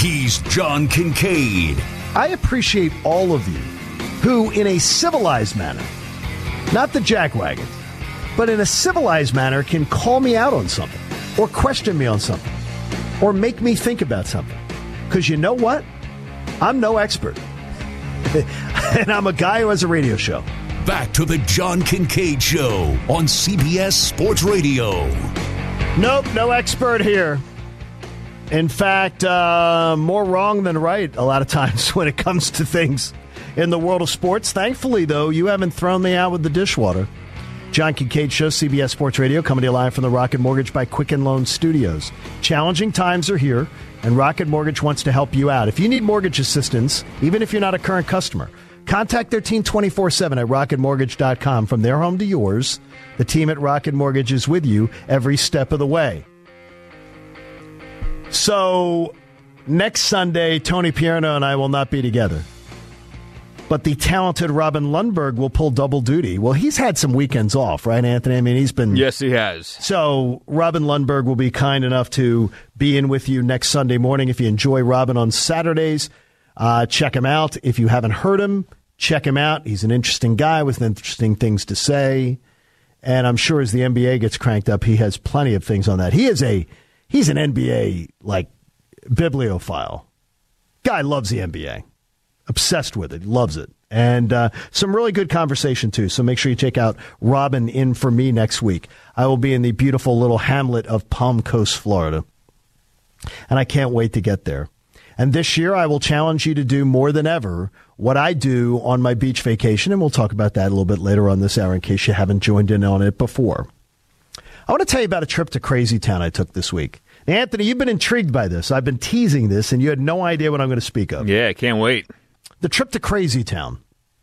He's John Kincaid. I appreciate all of you who, in a civilized manner, not the jackwagons, but in a civilized manner, can call me out on something or question me on something or make me think about something. Because you know what? I'm no expert. And I'm a guy who has a radio show. Back to the John Kincaid Show on CBS Sports Radio. Nope, no expert here. In fact, more wrong than right a lot of times when it comes to things in the world of sports. Thankfully, though, you haven't thrown me out with the dishwater. John Kincaid Show, CBS Sports Radio, coming to you live from the Rocket Mortgage by Quicken Loan Studios. Challenging times are here, and Rocket Mortgage wants to help you out. If you need mortgage assistance, even if you're not a current customer, contact their team 24/7 at rocketmortgage.com. From their home to yours, the team at Rocket Mortgage is with you every step of the way. So, next Sunday, Tony Pierno and I will not be together. But the talented Robin Lundberg will pull double duty. Well, he's had some weekends off, right, Anthony? I mean, he's been... Yes, he has. So, Robin Lundberg will be kind enough to be in with you next Sunday morning. If you enjoy Robin on Saturdays, check him out. If you haven't heard him, check him out. He's an interesting guy with interesting things to say. And I'm sure as the NBA gets cranked up, he has plenty of things on that. He's an NBA, bibliophile. Guy loves the NBA. Obsessed with it. Loves it. And some really good conversation, too. So make sure you check out Robin in for me next week. I will be in the beautiful little hamlet of Palm Coast, Florida. And I can't wait to get there. And this year, I will challenge you to do more than ever what I do on my beach vacation. And we'll talk about that a little bit later on this hour in case you haven't joined in on it before. I want to tell you about a trip to Crazy Town I took this week. Anthony, you've been intrigued by this. I've been teasing this, and you had no idea what I'm going to speak of. Yeah, I can't wait. The trip to Crazy Town.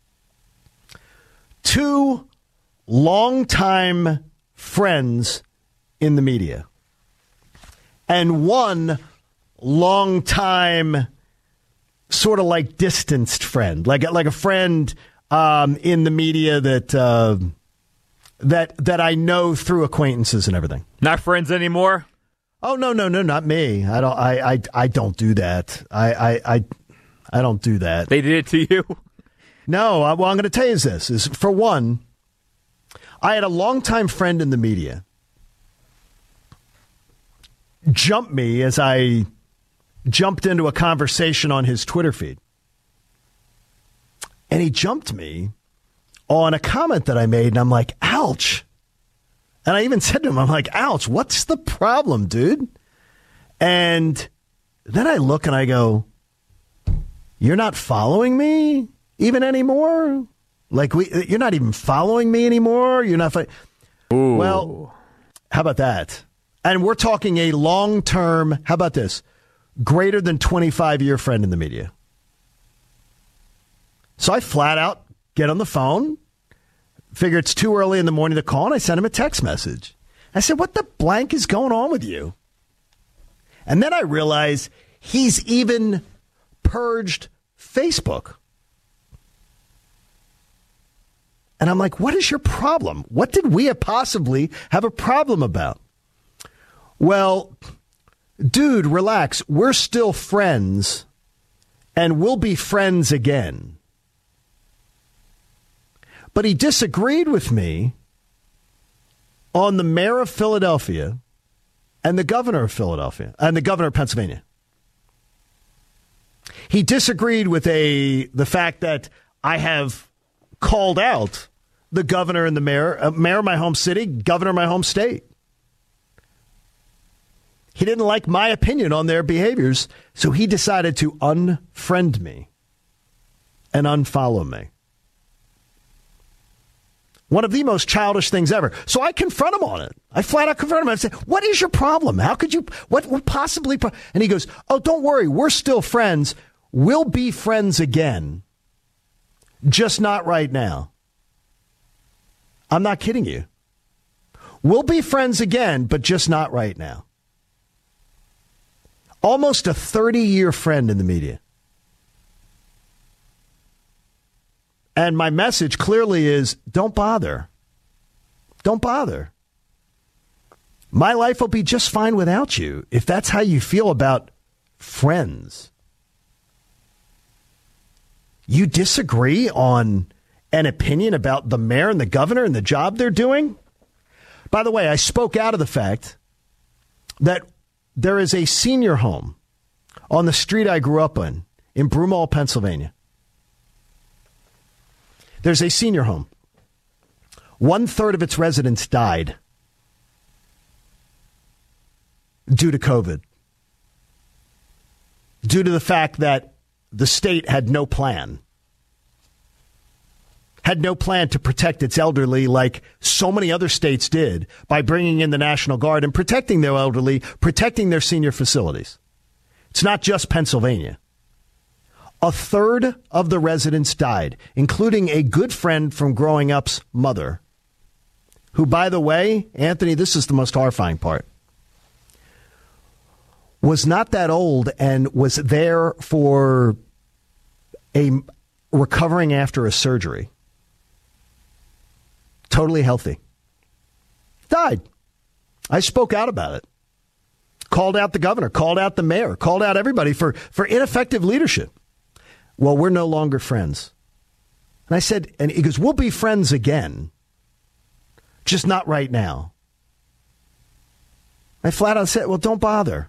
2 longtime friends in the media. And 1 longtime sort of like distanced friend. Like a friend in the media that I know through acquaintances and everything. Not friends anymore? Oh, no, not me. I don't do that. I don't do that. They did it to you? No, what I'm going to tell you is for one, I had a longtime friend in the media jump me as I jumped into a conversation on his Twitter feed. And he jumped me on a comment that I made, and I'm like, ouch. And I even said to him, I'm like, ouch, what's the problem, dude? And then I look and I go, you're not following me even anymore? You're not even following me anymore? You're not. Ooh. Well, how about that? And we're talking a long-term, how about this? Greater than 25-year friend in the media. So I flat out get on the phone, figure it's too early in the morning to call, and I sent him a text message. I said, what the blank is going on with you? And then I realize he's even purged Facebook. And I'm like, what is your problem? What did we possibly have a problem about? Well, dude, relax. We're still friends, and we'll be friends again. But he disagreed with me on the mayor of Philadelphia and the governor of Philadelphia and the governor of Pennsylvania. He disagreed with the fact that I have called out the governor and the mayor, mayor of my home city, governor of my home state. He didn't like my opinion on their behaviors, so he decided to unfriend me and unfollow me. One of the most childish things ever. So I confront him on it. I flat out confront him. I say, what is your problem? How could you, what possibly? And he goes, oh, don't worry. We're still friends. We'll be friends again. Just not right now. I'm not kidding you. We'll be friends again, but just not right now. Almost a 30-year friend in the media. And my message clearly is, don't bother. Don't bother. My life will be just fine without you. If that's how you feel about friends. You disagree on an opinion about the mayor and the governor and the job they're doing? By the way, I spoke out of the fact that there is a senior home on the street I grew up in Broomall, Pennsylvania. There's a senior home. 1/3 of its residents died due to COVID. Due to the fact that the state had no plan. Had no plan to protect its elderly like so many other states did by bringing in the National Guard and protecting their elderly, protecting their senior facilities. It's not just Pennsylvania. 1/3 of the residents died, including a good friend from growing up's mother, who, by the way, Anthony, this is the most horrifying part, was not that old and was there for a recovering after a surgery. Totally healthy. Died. I spoke out about it. Called out the governor, called out the mayor, called out everybody for ineffective leadership. Well, we're no longer friends. And I said, and he goes, we'll be friends again. Just not right now. I flat out said, well, don't bother.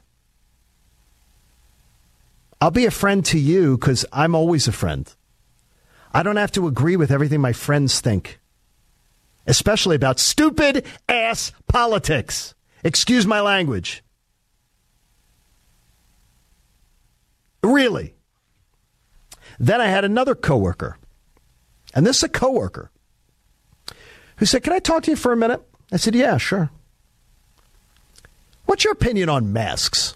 I'll be a friend to you because I'm always a friend. I don't have to agree with everything my friends think, especially about stupid ass politics. Excuse my language. Really. Then I had another coworker, and this is a coworker, who said, can I talk to you for a minute? I said, yeah, sure. What's your opinion on masks?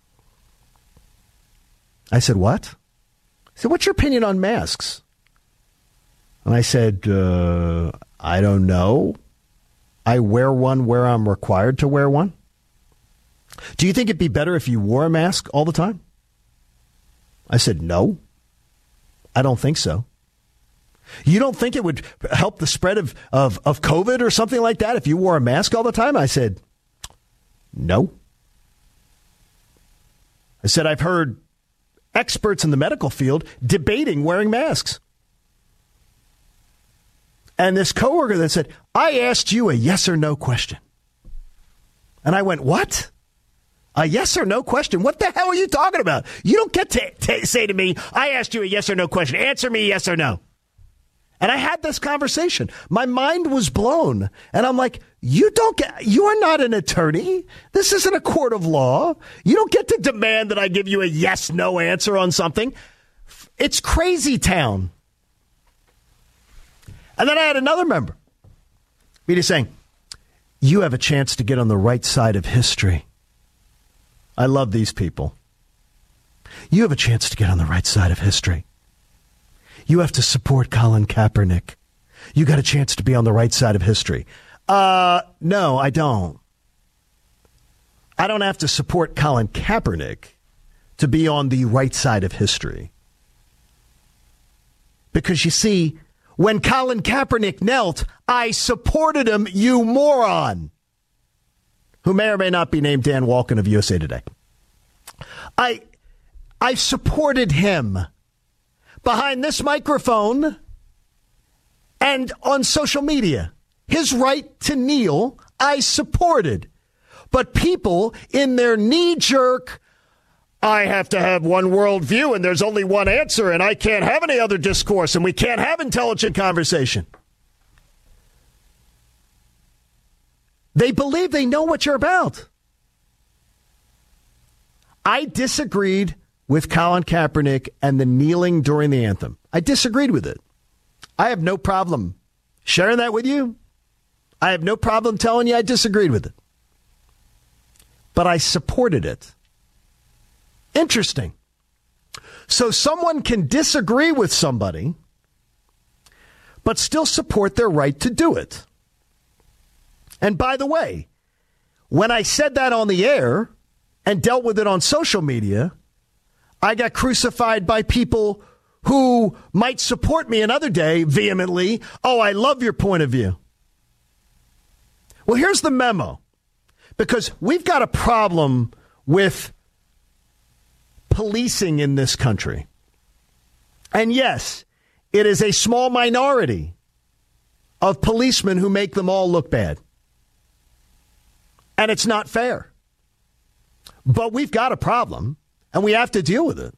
I said, what? He said, what's your opinion on masks? And I said, I don't know. I wear one where I'm required to wear one. Do you think it'd be better if you wore a mask all the time? I said, no. I don't think so. You don't think it would help the spread of COVID or something like that if you wore a mask all the time? I said, no. I said, I've heard experts in the medical field debating wearing masks. And this coworker that said, I asked you a yes or no question. And I went, what? A yes or no question? What the hell are you talking about? You don't get to say to me, I asked you a yes or no question. Answer me yes or no. And I had this conversation. My mind was blown. And I'm like, you are not an attorney. This isn't a court of law. You don't get to demand that I give you a yes, no answer on something. It's crazy town. And then I had another member. Be saying, you have a chance to get on the right side of history. I love these people. You have a chance to get on the right side of history. You have to support Colin Kaepernick. You got a chance to be on the right side of history. No, I don't. I don't have to support Colin Kaepernick to be on the right side of history. Because you see, when Colin Kaepernick knelt, I supported him, you moron. Who may or may not be named Dan Walken of USA Today. I supported him behind this microphone and on social media. His right to kneel, I supported. But people in their knee-jerk, I have to have one worldview and there's only one answer and I can't have any other discourse and we can't have intelligent conversation. They believe they know what you're about. I disagreed with Colin Kaepernick and the kneeling during the anthem. I disagreed with it. I have no problem sharing that with you. I have no problem telling you I disagreed with it. But I supported it. Interesting. So someone can disagree with somebody, but still support their right to do it. And by the way, when I said that on the air and dealt with it on social media, I got crucified by people who might support me another day vehemently. Oh, I love your point of view. Well, here's the memo. Because we've got a problem with policing in this country. And yes, it is a small minority of policemen who make them all look bad. And it's not fair. But we've got a problem, and we have to deal with it.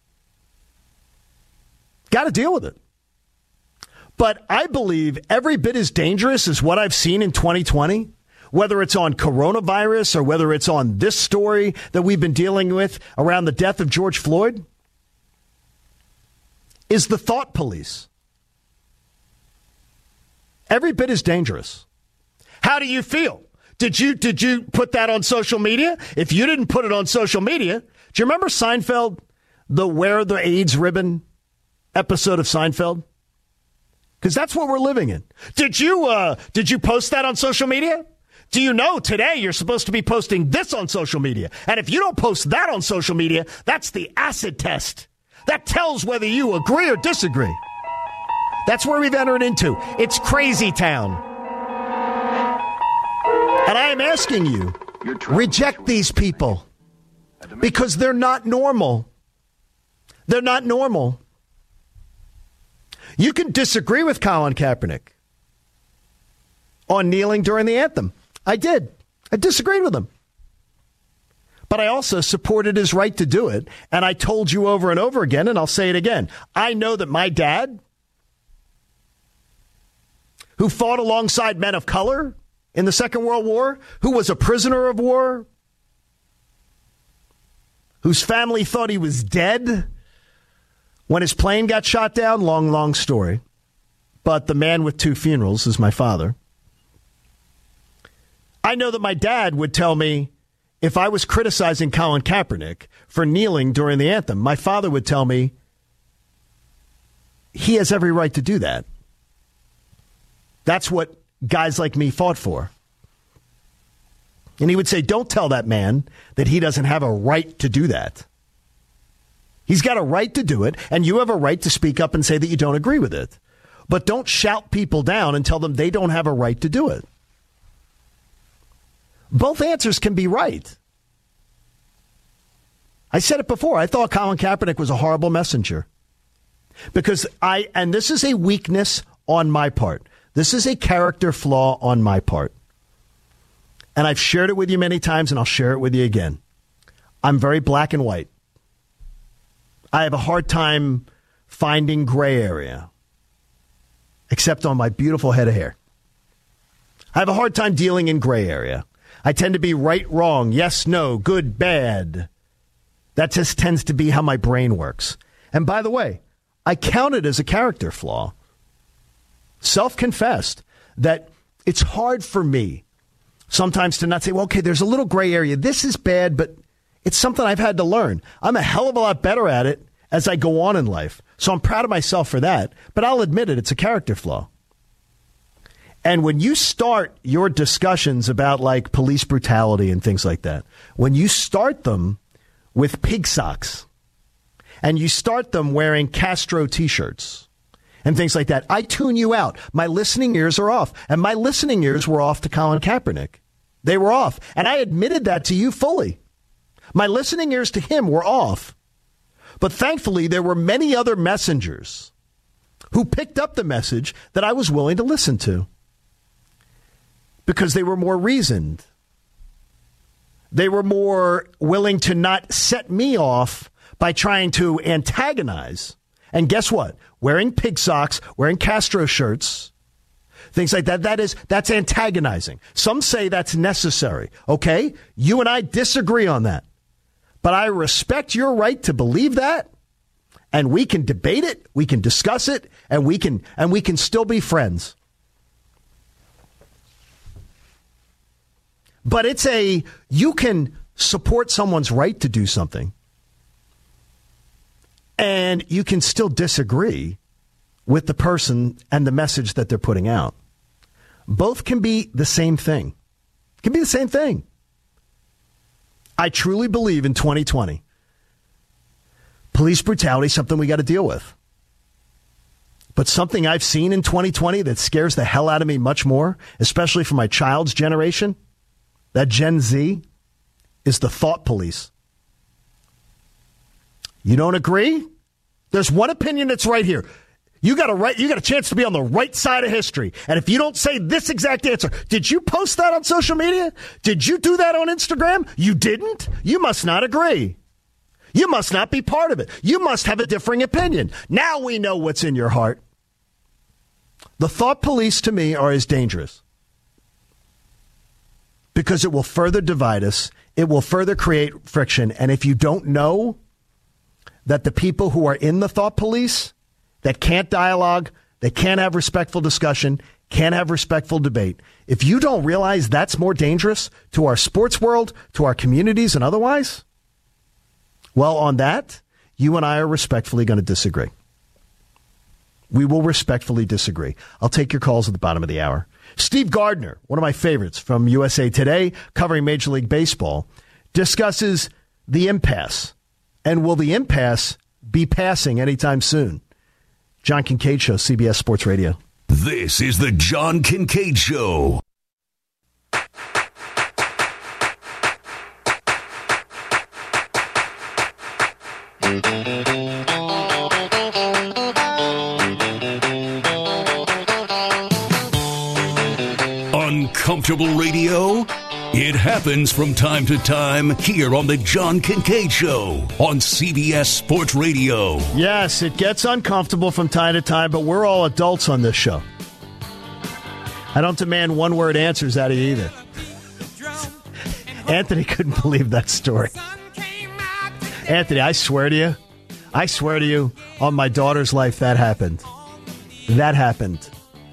Got to deal with it. But I believe every bit as dangerous as what I've seen in 2020, whether it's on coronavirus or whether it's on this story that we've been dealing with around the death of George Floyd, is the thought police. Every bit as dangerous. How do you feel? Did you put that on social media? If you didn't put it on social media, do you remember Seinfeld, the Wear the AIDS Ribbon episode of Seinfeld? Because that's what we're living in. Did you post that on social media? Do you know today you're supposed to be posting this on social media? And if you don't post that on social media, that's the acid test. That tells whether you agree or disagree. That's where we've entered into. It's crazy town. And I am asking you, reject these people because they're not normal. They're not normal. You can disagree with Colin Kaepernick on kneeling during the anthem. I did. I disagreed with him. But I also supported his right to do it. And I told you over and over again, and I'll say it again. I know that my dad, who fought alongside men of color in the Second World War, who was a prisoner of war, whose family thought he was dead when his plane got shot down, long story. But the man with two funerals is my father. I know that my dad would tell me, if I was criticizing Colin Kaepernick for kneeling during the anthem, my father would tell me he has every right to do that. That's what guys like me fought for. And he would say, don't tell that man that he doesn't have a right to do that. He's got a right to do it, and you have a right to speak up and say that you don't agree with it. But don't shout people down and tell them they don't have a right to do it. Both answers can be right. I said it before. I thought Colin Kaepernick was a horrible messenger. Because and this is a weakness on my part. This is a character flaw on my part. And I've shared it with you many times, and I'll share it with you again. I'm very black and white. I have a hard time finding gray area, except on my beautiful head of hair. I have a hard time dealing in gray area. I tend to be right, wrong, yes, no, good, bad. That just tends to be how my brain works. And by the way, I count it as a character flaw. Self-confessed that it's hard for me sometimes to not say, well, okay, there's a little gray area. This is bad, but it's something I've had to learn. I'm a hell of a lot better at it as I go on in life. So I'm proud of myself for that. But I'll admit it, it's a character flaw. And when you start your discussions about like police brutality and things like that, when you start them with pig socks and you start them wearing Castro T-shirts and things like that, I tune you out. My listening ears are off. And my listening ears were off to Colin Kaepernick. They were off. And I admitted that to you fully. My listening ears to him were off. But thankfully, there were many other messengers who picked up the message that I was willing to listen to because they were more reasoned. They were more willing to not set me off by trying to antagonize. And guess what? Wearing pig socks, wearing Castro shirts, things like that, that's antagonizing. Some say that's necessary. Okay? You and I disagree on that. But I respect your right to believe that, and we can debate it, we can discuss it, and we can still be friends. But you can support someone's right to do something, and you can still disagree with the person and the message that they're putting out. Both can be the same thing. Can be the same thing. I truly believe in 2020, police brutality is something we got to deal with. But something I've seen in 2020 that scares the hell out of me much more, especially for my child's generation, that Gen Z, is the thought police. You don't agree? There's one opinion that's right here. You got a chance to be on the right side of history. And if you don't say this exact answer, did you post that on social media? Did you do that on Instagram? You didn't? You must not agree. You must not be part of it. You must have a differing opinion. Now we know what's in your heart. The thought police to me are as dangerous because it will further divide us. It will further create friction. And if you don't know that the people who are in the thought police that can't dialogue, they can't have respectful discussion, can't have respectful debate. If you don't realize that's more dangerous to our sports world, to our communities and otherwise, well, on that, you and I are respectfully going to disagree. We will respectfully disagree. I'll take your calls at the bottom of the hour. Steve Gardner, one of my favorites from USA Today, covering Major League Baseball, discusses the impasse. And will the impasse be passing anytime soon? John Kincaid Show, CBS Sports Radio. This is the John Kincaid Show. Uncomfortable radio? It happens from time to time here on the John Kincaid Show on CBS Sports Radio. Yes, it gets uncomfortable from time to time, but we're all adults on this show. I don't demand one-word answers out of you either. Anthony couldn't believe that story. Anthony, I swear to you, on my daughter's life, that happened. That happened.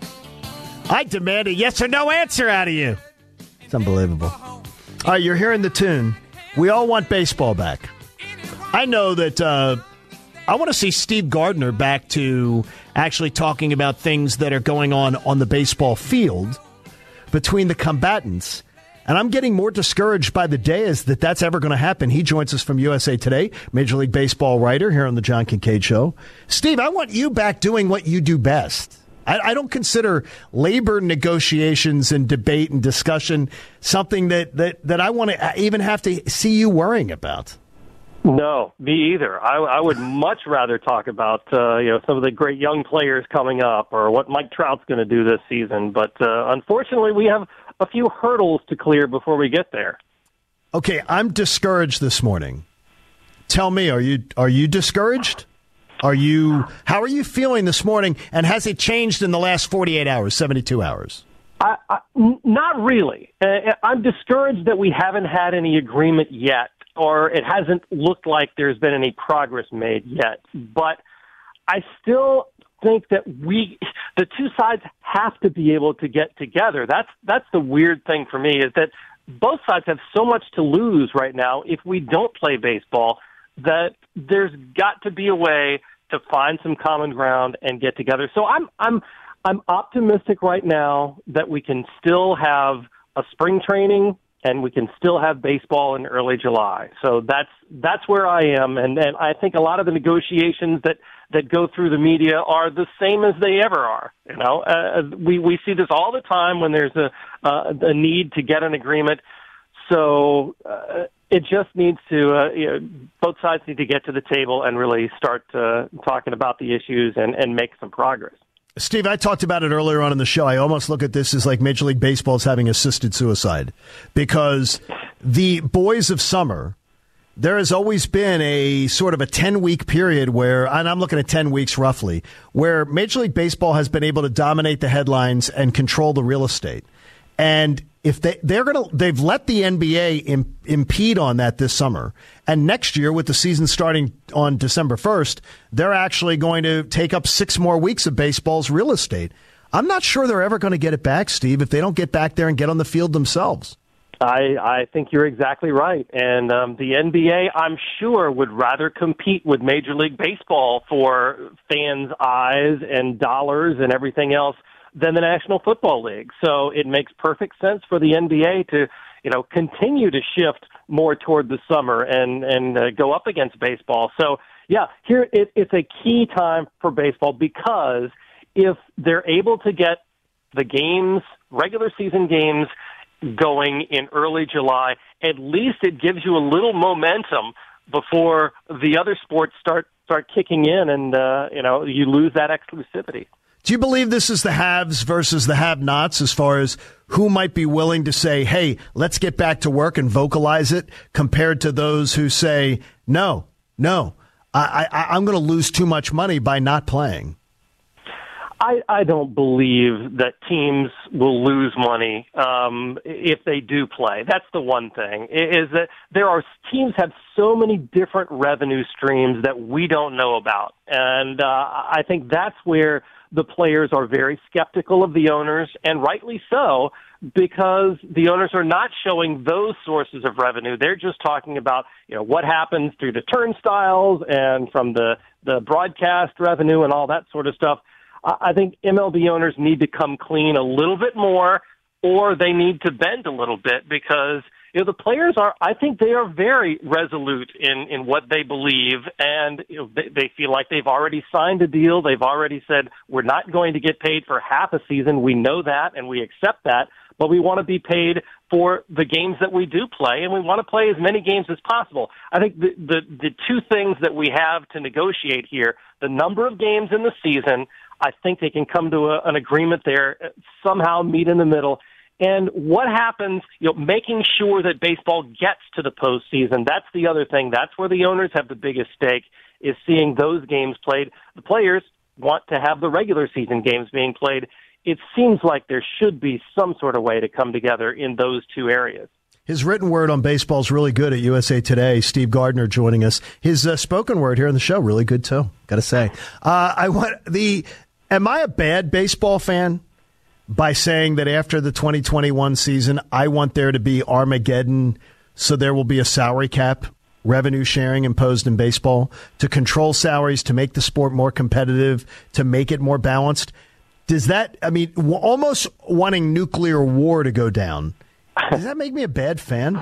I demand a yes or no answer out of you. It's unbelievable. All right, you're hearing the tune. We all want baseball back. I know that I want to see Steve Gardner back to actually talking about things that are going on the baseball field between the combatants. And I'm getting more discouraged by the day as that's ever going to happen. He joins us from USA Today, Major League Baseball writer here on the John Kincaid Show. Steve, I want you back doing what you do best. I don't consider labor negotiations and debate and discussion something that I want to even have to see you worrying about. No, me either. I would much rather talk about some of the great young players coming up or what Mike Trout's going to do this season. But unfortunately, we have a few hurdles to clear before we get there. Okay, I'm discouraged this morning. Tell me, are you discouraged? How are you feeling this morning, and has it changed in the last 48 hours, 72 hours? Not really. I'm discouraged that we haven't had any agreement yet, or it hasn't looked like there's been any progress made yet. But I still think that the two sides have to be able to get together. That's the weird thing for me, is that both sides have so much to lose right now if we don't play baseball, that there's got to be a way to find some common ground and get together. So I'm optimistic right now that we can still have a spring training and we can still have baseball in early July. So that's where I am, and I think a lot of the negotiations that go through the media are the same as they ever are. You know, we see this all the time when there's a need to get an agreement. So it just needs to, both sides need to get to the table and really start talking about the issues and make some progress. Steve, I talked about it earlier on in the show. I almost look at this as like Major League Baseball is having assisted suicide, because the boys of summer, there has always been a sort of a 10-week period where, and I'm looking at 10 weeks roughly, where Major League Baseball has been able to dominate the headlines and control the real estate. And if they've let the NBA impede on that this summer, and next year with the season starting on December 1st, they're actually going to take up 6 more weeks of baseball's real estate. I'm not sure they're ever going to get it back, Steve, if they don't get back there and get on the field themselves. I think you're exactly right. And the NBA, I'm sure, would rather compete with Major League Baseball for fans' eyes and dollars and everything else than the National Football League. So it makes perfect sense for the NBA to, continue to shift more toward the summer and go up against baseball. So, yeah, here it's a key time for baseball, because if they're able to get the games, regular season games, going in early July, at least it gives you a little momentum before the other sports start kicking in, and you lose that exclusivity. Do you believe this is the haves versus the have-nots as far as who might be willing to say, hey, let's get back to work and vocalize it, compared to those who say, no, I'm going to lose too much money by not playing? I don't believe that teams will lose money if they do play. That's the one thing, is that teams have so many different revenue streams that we don't know about. And I think that's where the players are very skeptical of the owners, and rightly so, because the owners are not showing those sources of revenue. They're just talking about, what happens through the turnstiles and from the broadcast revenue and all that sort of stuff. I think MLB owners need to come clean a little bit more, or they need to bend a little bit, because the players I think they are very resolute in what they believe, and they feel like they've already signed a deal. They've already said, we're not going to get paid for half a season. We know that, and we accept that, but we want to be paid for the games that we do play, and we want to play as many games as possible. I think the two things that we have to negotiate here, the number of games in the season, I think they can come to an agreement there, somehow meet in the middle. And what happens, making sure that baseball gets to the postseason, that's the other thing. That's where the owners have the biggest stake, is seeing those games played. The players want to have the regular season games being played. It seems like there should be some sort of way to come together in those two areas. His written word on baseball is really good at USA Today. Steve Gardner joining us. His spoken word here on the show, really good too, got to say. Am I a bad baseball fan by saying that after the 2021 season, I want there to be Armageddon, so there will be a salary cap, revenue sharing imposed in baseball to control salaries, to make the sport more competitive, to make it more balanced? Does that, almost wanting nuclear war to go down, does that make me a bad fan?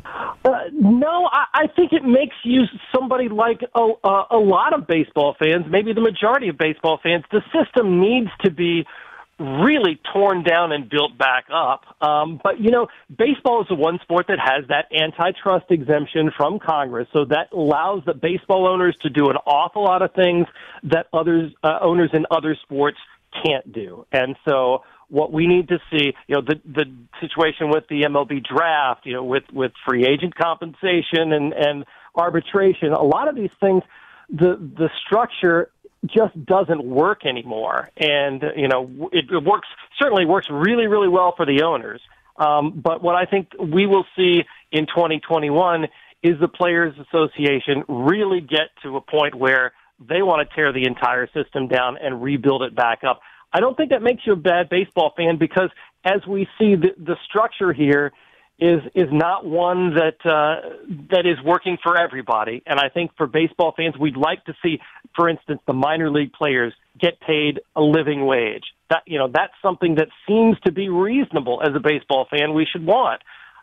No, I think it makes you somebody like a lot of baseball fans, maybe the majority of baseball fans. The system needs to be really torn down and built back up. But, baseball is the one sport that has that antitrust exemption from Congress, so that allows the baseball owners to do an awful lot of things that owners in other sports can't do. And so what we need to see, the situation with the MLB draft, with free agent compensation and arbitration, a lot of these things, the structure just doesn't work anymore. And, it certainly works really, really well for the owners. But what I think we will see in 2021 is the Players Association really get to a point where they want to tear the entire system down and rebuild it back up. I don't think that makes you a bad baseball fan, because as we see, the structure here is not one that is working for everybody. And I think for baseball fans, we'd like to see, for instance, the minor league players get paid a living wage. That's something that seems to be reasonable as a baseball fan we should want.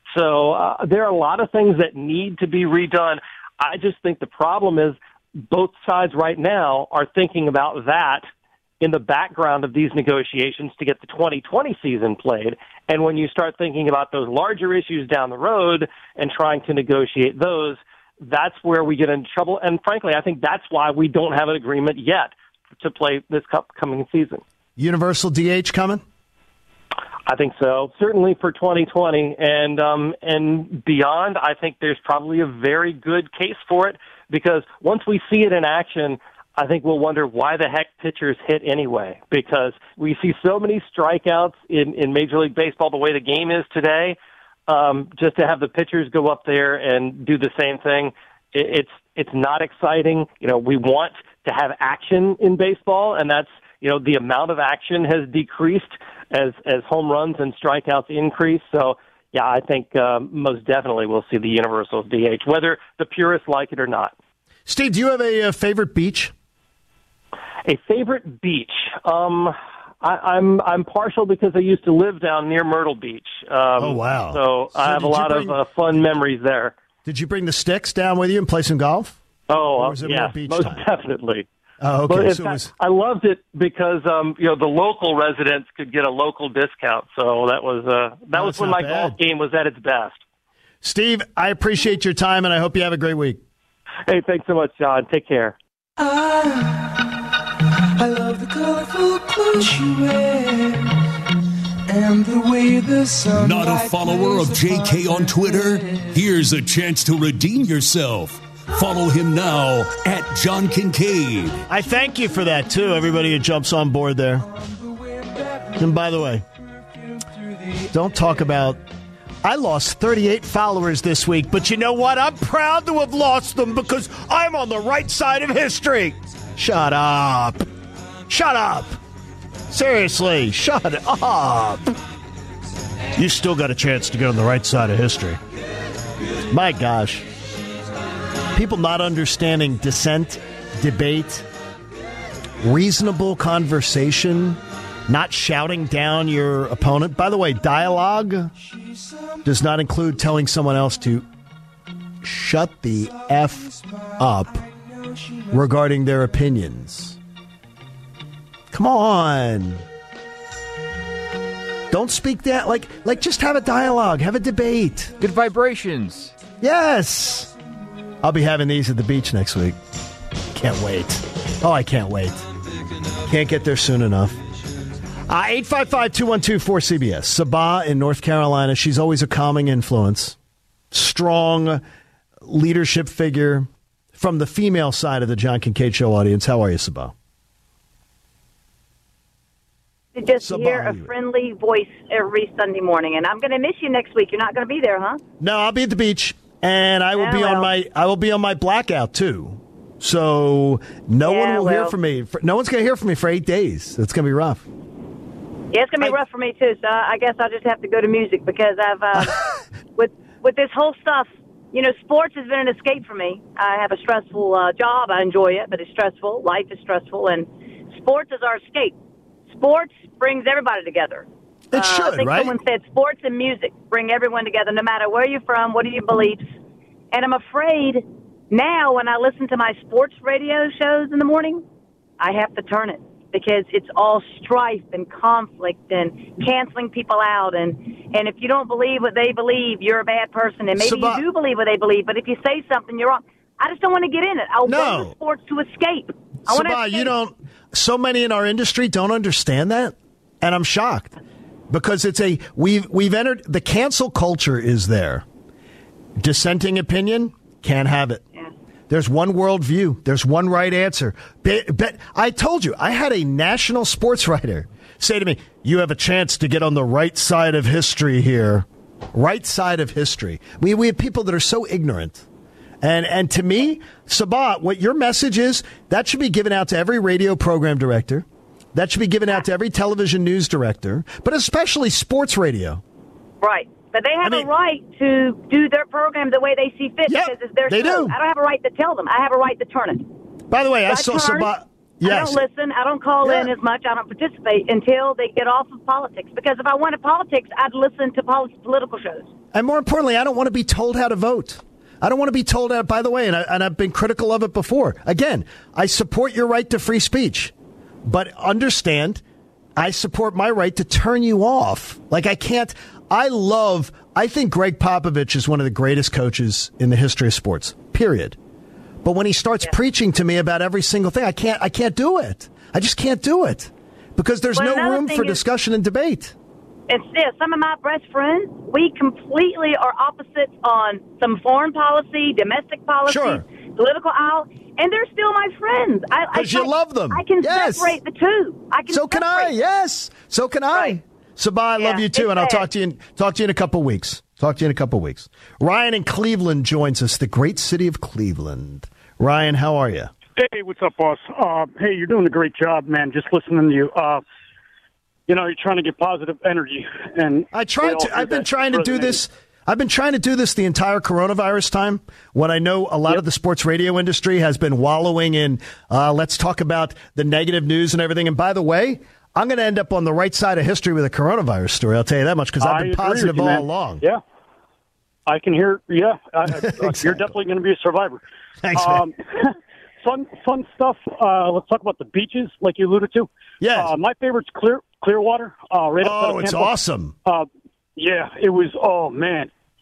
So there are a lot of things that need to be redone. I just think the problem is both sides right now are thinking about that in the background of these negotiations to get the 2020 season played. And when you start thinking about those larger issues down the road and trying to negotiate those, that's where we get into trouble. And frankly, I think that's why we don't have an agreement yet to play this coming season. Universal DH coming? I think so. Certainly for 2020 and beyond, I think there's probably a very good case for it, because once we see it in action, I think we'll wonder why the heck pitchers hit anyway, because we see so many strikeouts in Major League Baseball the way the game is today. Just to have the pitchers go up there and do the same thing, it's not exciting. We want to have action in baseball, and that's, the amount of action has decreased as home runs and strikeouts increase. So, yeah, I think most definitely we'll see the universal DH, whether the purists like it or not. Steve, do you have a favorite beach? A favorite beach? I'm partial because I used to live down near Myrtle Beach. Oh, wow. So I have a lot of fun memories there. Did you bring the sticks down with you and play some golf? Oh, yeah, most definitely. Oh, okay. But I loved it because the local residents could get a local discount. So that was when my golf game was at its best. Steve, I appreciate your time, and I hope you have a great week. Hey, thanks so much, John. Take care. I love the colorful clothes she wears and the way the sun. Not a follower of JK on Twitter? Here's a chance to redeem yourself. Follow him now at John Kincaid. I thank you for that, too, everybody who jumps on board there. And by the way, don't talk about... I lost 38 followers this week, but you know what? I'm proud to have lost them because I'm on the right side of history. Shut up. Shut up. Seriously, shut up. You still got a chance to get on the right side of history. My gosh. People not understanding dissent, debate, reasonable conversation, not shouting down your opponent. By the way, dialogue does not include telling someone else to shut the F up regarding their opinions. Come on. Don't speak that. Like just have a dialogue. Have a debate. Good vibrations. Yes. I'll be having these at the beach next week. Can't wait. Oh, I can't wait. Can't get there soon enough. 855-212-4CBS. Sabah in North Carolina. She's always a calming influence. Strong leadership figure from the female side of the John Kincaid Show audience. How are you, Sabah? To just hear a friendly voice every Sunday morning. And I'm going to miss you next week. You're not going to be there, huh? No, I'll be at the beach. And I will be on my blackout, too. So no one will hear from me. No one's going to hear from me for 8 days. It's going to be rough. Yeah, it's going to be rough for me, too. So I guess I'll just have to go to music because I've, with this whole stuff, you know, sports has been an escape for me. I have a stressful job. I enjoy it, but it's stressful. Life is stressful, and sports is our escape. Sports brings everybody together. It should, I think right? someone said sports and music bring everyone together, no matter where you're from, what are your beliefs. And I'm afraid now when I listen to my sports radio shows in the morning, I have to turn it because it's all strife and conflict and canceling people out. And if you don't believe what they believe, you're a bad person. And maybe you do believe what they believe, but if you say something, you're wrong. I just don't want to get in it. I want sports to escape. Sabah, you don't. So many in our industry don't understand that, and I'm shocked because we've entered the cancel culture is there. Dissenting opinion can't have it. Yeah. There's one world view. There's one right answer. I told you I had a national sports writer say to me, "You have a chance to get on the right side of history here." Right side of history. We have people that are so ignorant. And to me, Sabah, what your message is, that should be given out to every radio program director. That should be given out to every television news director, but especially sports radio. Right. But they have a right to do their program the way they see fit because it's their show. Do. I don't have a right to tell them. I have a right to turn it. By the way, I saw Sabah. Yes. I don't listen. I don't call in as much. I don't participate until they get off of politics. Because if I wanted politics, I'd listen to political shows. And more importantly, I don't want to be told how to vote. I don't want to be told that, by the way, and I've been critical of it before. Again, I support your right to free speech, but understand, I support my right to turn you off. Like I think Greg Popovich is one of the greatest coaches in the history of sports, period. But when he starts preaching to me about every single thing, I can't do it. I just can't do it because there's no room for discussion and debate. It's this. Some of my best friends, we completely are opposites on some foreign policy, domestic policy, political aisle, and they're still my friends. Because you love them. I can separate the two. So can I. Yes. So can I. Right. Sabah, I love you too, and I'll talk to you in a couple weeks. Ryan in Cleveland joins us, the great city of Cleveland. Ryan, how are you? Hey, what's up, boss? Hey, you're doing a great job, man. Just listening to you. You know, you're trying to get positive energy, and I've been trying to do this. I've been trying to do this the entire coronavirus time when I know a lot of the sports radio industry has been wallowing in, let's talk about the negative news and everything. And by the way, I'm going to end up on the right side of history with a coronavirus story. I'll tell you that much because I've been positive all along. Yeah. I can hear, exactly. You're definitely going to be a survivor. Thanks, man. Fun stuff. Let's talk about the beaches, like you alluded to. Yeah. My favorite's Clearwater. Right it's awesome. Yeah, it was. Oh man,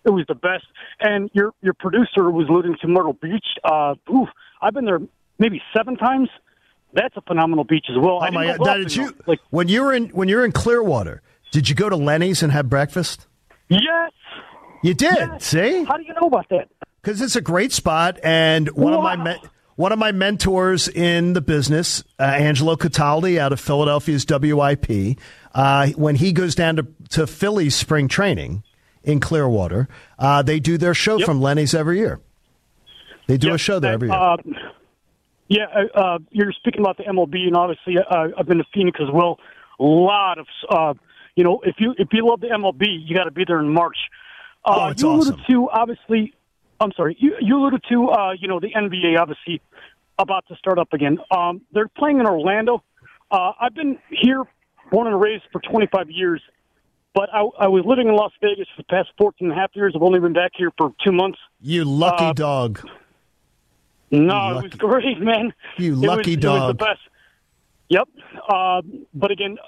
it was the best. And your producer was alluding to Myrtle Beach. I've been there maybe 7 times. That's a phenomenal beach as well. Oh my God! Did you when you were in Clearwater? Did you go to Lenny's and have breakfast? Yes. You did. Yes. See? How do you know about that? Because it's a great spot, and one of my mentors in the business, Angelo Cataldi out of Philadelphia's WIP, when he goes down to Philly's spring training in Clearwater, they do their show from Lenny's every year. They do a show there every year. You're speaking about the MLB, and obviously I've been to Phoenix as well. A lot of, if you love the MLB, you got to be there in March. It's you awesome. alluded to, obviously, I'm sorry, you alluded to, the NBA, obviously, about to start up again. They're playing in Orlando. I've been here, born and raised for 25 years, but I was living in Las Vegas for the past 14 and a half years. I've only been back here for 2 months. You lucky dog. No, it was great, man. You lucky dog. It was the best. Yep. But again,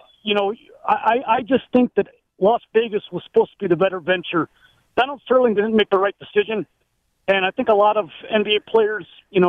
I just think that Las Vegas was supposed to be the better venture. Donald Sterling didn't make the right decision, and I think a lot of NBA players,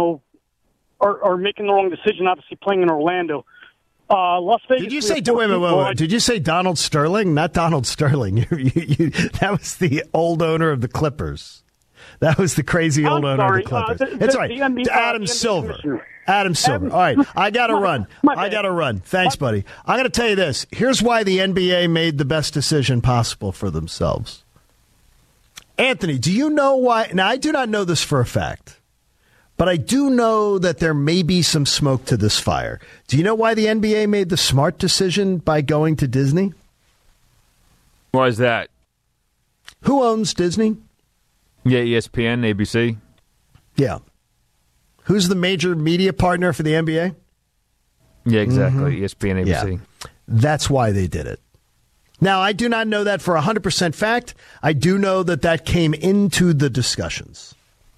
are making the wrong decision, obviously playing in Orlando. Las Vegas. Did you say, wait. Did you say Donald Sterling? Not Donald Sterling. That was the old owner of the Clippers. That was the crazy old owner of the Clippers. It's all right. Adam Silver. Adam Silver. All right. I got to run. Thanks, buddy. I'm going to tell you this. Here's why the NBA made the best decision possible for themselves. Anthony, do you know why? Now, I do not know this for a fact, but I do know that there may be some smoke to this fire. Do you know why the NBA made the smart decision by going to Disney? Why is that? Who owns Disney? Yeah, ESPN, ABC. Yeah. Who's the major media partner for the NBA? Yeah, exactly. ESPN, ABC. Yeah. That's why they did it. Now, I do not know that for 100% fact. I do know that came into the discussions.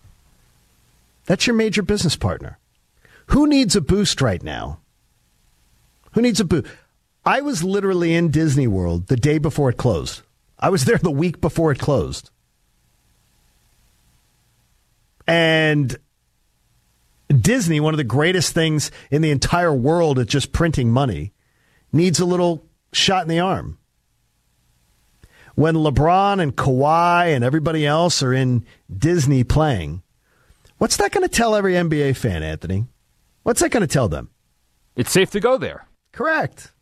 That's your major business partner. Who needs a boost right now? Who needs a boost? I was literally in Disney World the day before it closed. I was there the week before it closed. And Disney, one of the greatest things in the entire world at just printing money, needs a little shot in the arm. When LeBron and Kawhi and everybody else are in Disney playing, what's that going to tell every NBA fan, Anthony? What's that going to tell them? It's safe to go there. Correct.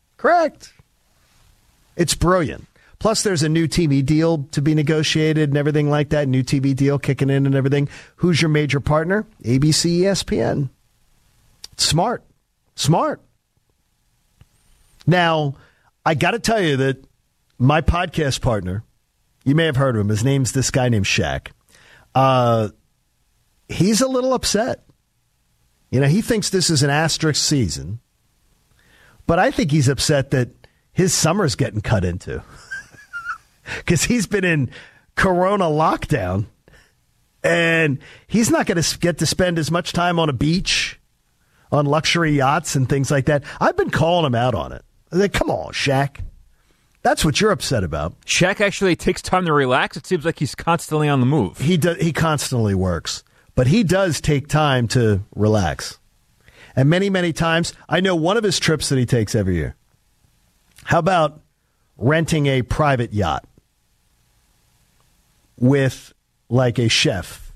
It's brilliant. Plus, there's a new TV deal to be negotiated and everything like that. New TV deal kicking in and everything. Who's your major partner? ABC, ESPN. Smart. Now, I got to tell you that my podcast partner, you may have heard of him. His name's this guy named Shaq. He's a little upset. He thinks this is an asterisk season. But I think he's upset that his summer's getting cut into. Because he's been in Corona lockdown, and he's not going to get to spend as much time on a beach, on luxury yachts and things like that. I've been calling him out on it. I'm like, come on, Shaq. That's what you're upset about. Shaq actually takes time to relax. It seems like he's constantly on the move. He constantly works, but he does take time to relax. And many, many times, I know one of his trips that he takes every year. How about renting a private yacht with like a chef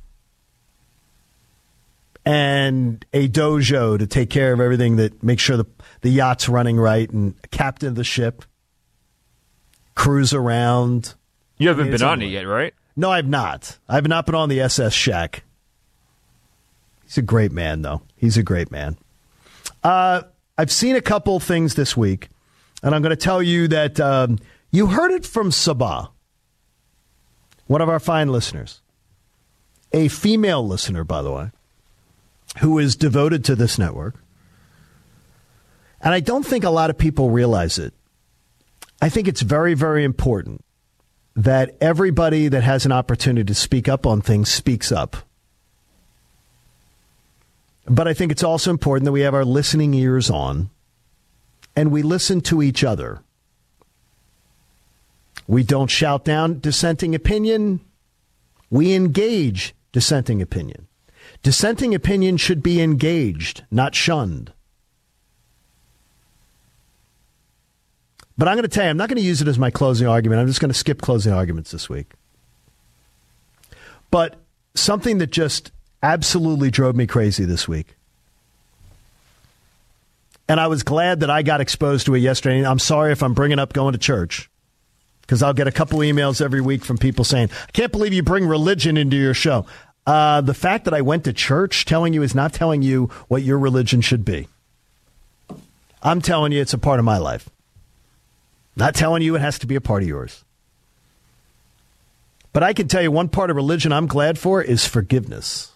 and a dojo to take care of everything, that make sure the yacht's running right, and a captain of the ship, cruise around. You haven't been on it yet, right? No, I've not. I've not been on the SS Shaq. He's a great man, though. He's a great man. I've seen a couple things this week, and I'm going to tell you that you heard it from Sabah, one of our fine listeners, a female listener, by the way, who is devoted to this network. And I don't think a lot of people realize it. I think it's very, very important that everybody that has an opportunity to speak up on things speaks up. But I think it's also important that we have our listening ears on and we listen to each other. We don't shout down dissenting opinion. We engage dissenting opinion. Dissenting opinion should be engaged, not shunned. But I'm going to tell you, I'm not going to use it as my closing argument. I'm just going to skip closing arguments this week. But something that just absolutely drove me crazy this week. And I was glad that I got exposed to it yesterday. And I'm sorry if I'm bringing up going to church, because I'll get a couple emails every week from people saying, I can't believe you bring religion into your show. The fact that I went to church telling you is not telling you what your religion should be. I'm telling you it's a part of my life. Not telling you it has to be a part of yours. But I can tell you one part of religion I'm glad for is forgiveness.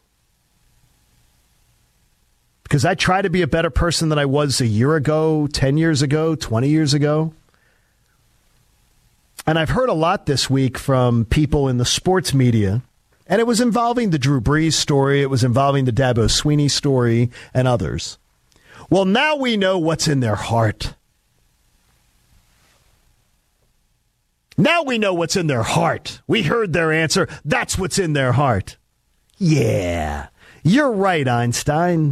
Because I try to be a better person than I was a year ago, 10 years ago, 20 years ago. And I've heard a lot this week from people in the sports media, and it was involving the Drew Brees story, it was involving the Dabo Swinney story, and others. Well, now we know what's in their heart. Now we know what's in their heart. We heard their answer. That's what's in their heart. Yeah, you're right, Einstein.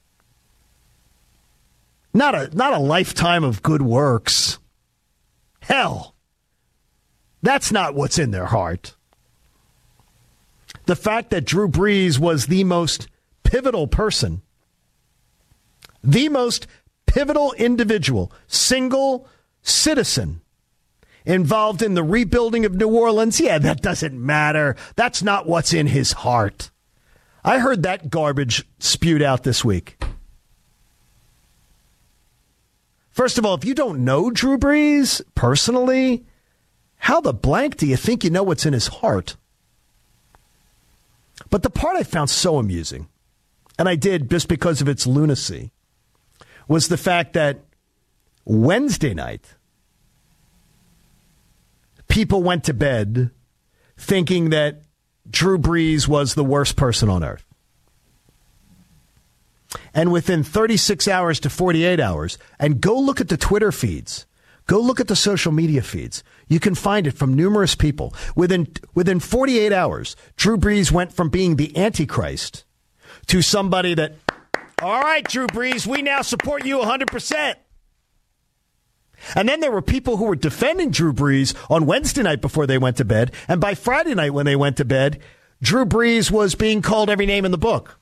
Not a lifetime of good works. Hell, that's not what's in their heart. The fact that Drew Brees was the most pivotal person, the most pivotal individual, single citizen involved in the rebuilding of New Orleans, yeah, that doesn't matter. That's not what's in his heart. I heard that garbage spewed out this week. First of all, if you don't know Drew Brees personally, how the blank do you think you know what's in his heart? But the part I found so amusing, and I did just because of its lunacy, was the fact that Wednesday night, people went to bed thinking that Drew Brees was the worst person on earth. And within 36 hours to 48 hours, and go look at the Twitter feeds, go look at the social media feeds, you can find it from numerous people. Within 48 hours, Drew Brees went from being the Antichrist to somebody that, all right, Drew Brees, we now support you 100%. And then there were people who were defending Drew Brees on Wednesday night before they went to bed. And by Friday night when they went to bed, Drew Brees was being called every name in the book.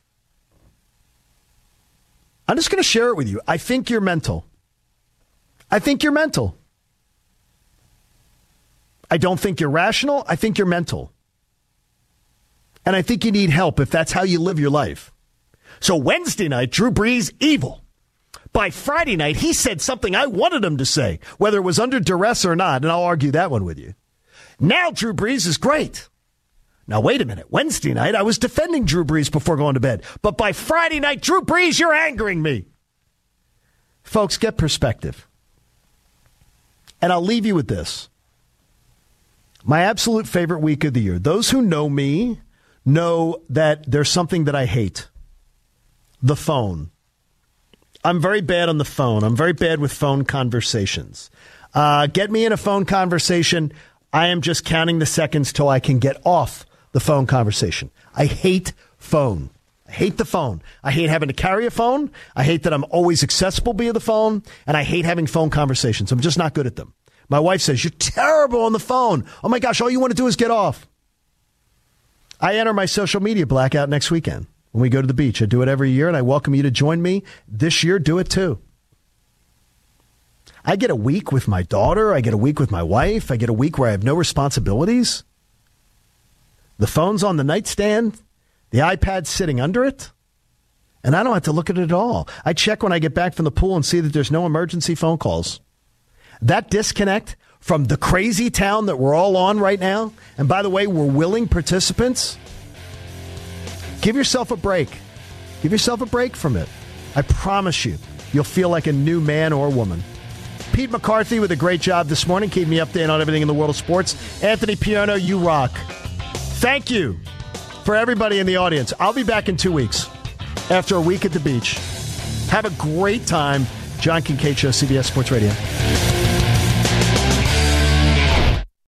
I'm just going to share it with you. I think you're mental. I think you're mental. I don't think you're rational. I think you're mental. And I think you need help if that's how you live your life. So Wednesday night, Drew Brees, evil. By Friday night, he said something I wanted him to say, whether it was under duress or not, and I'll argue that one with you. Now Drew Brees is great. Now, wait a minute. Wednesday night, I was defending Drew Brees before going to bed. But by Friday night, Drew Brees, you're angering me. Folks, get perspective. And I'll leave you with this. My absolute favorite week of the year. Those who know me know that there's something that I hate. The phone. I'm very bad on the phone. I'm very bad with phone conversations. Get me in a phone conversation. I am just counting the seconds till I can get off the phone conversation. I hate phone. I hate the phone. I hate having to carry a phone. I hate that I'm always accessible via the phone. And I hate having phone conversations. I'm just not good at them. My wife says, you're terrible on the phone. Oh my gosh, all you want to do is get off. I enter my social media blackout next weekend when we go to the beach. I do it every year, and I welcome you to join me. This year, do it too. I get a week with my daughter. I get a week with my wife. I get a week where I have no responsibilities. The phone's on the nightstand. The iPad's sitting under it. And I don't have to look at it at all. I check when I get back from the pool and see that there's no emergency phone calls. That disconnect from the crazy town that we're all on right now, and by the way, we're willing participants, give yourself a break. Give yourself a break from it. I promise you, you'll feel like a new man or woman. Pete McCarthy with a great job this morning, keeping me updated on everything in the world of sports. Anthony Piano, you rock. Thank you for everybody in the audience. I'll be back in 2 weeks after a week at the beach. Have a great time. John Kincaid Show, CBS Sports Radio.